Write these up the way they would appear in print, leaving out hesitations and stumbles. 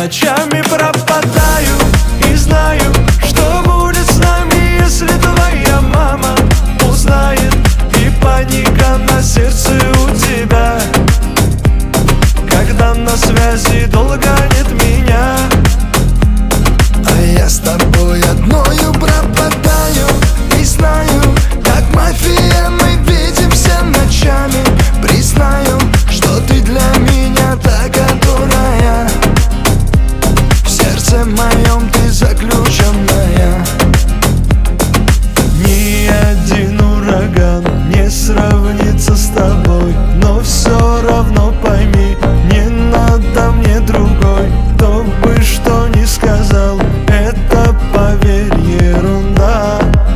ночами пропадаю и знаю, что будет с нами, если твоя мама узнает. И паника на сердце у тебя, когда на связи долго нет меня. А я с тобой одною пропадаю и знаю, как мафия мы видимся ночами. Признаю, что ты для меня та, которая в сердце моем ты заключенная. Ни один ураган не сравнится с тобой, но все равно пойми, не надо мне другой. Кто бы что ни сказал, это, поверь, ерунда.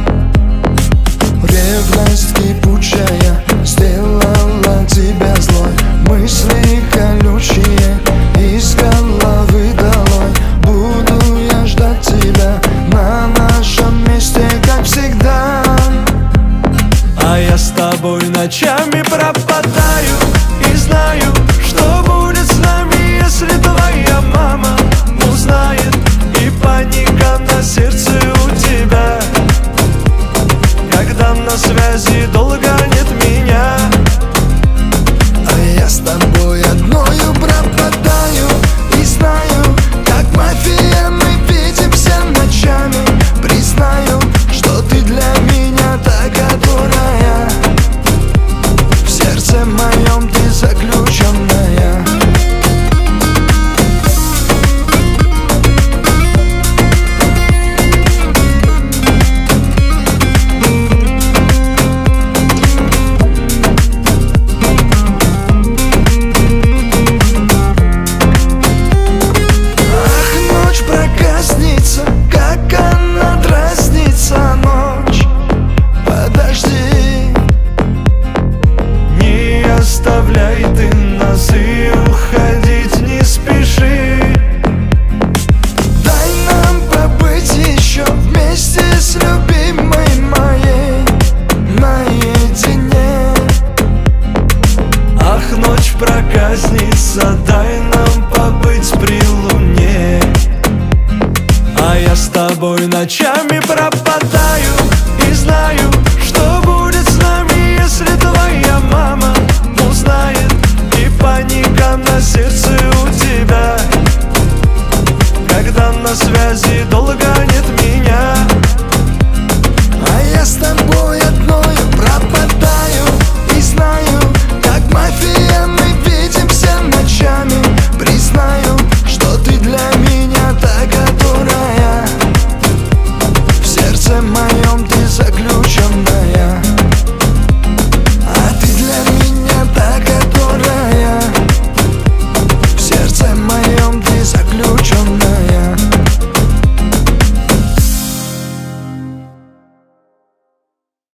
Ревность кипучая сделала тебя злой. Мысли колючие из головы долой. Буду я ждать тебя на нашем месте, как всегда. А я с тобой ночами пропадаю и знаю, что будет с нами, если твоя мама узнает. И паника на сердце у тебя, когда на связи долго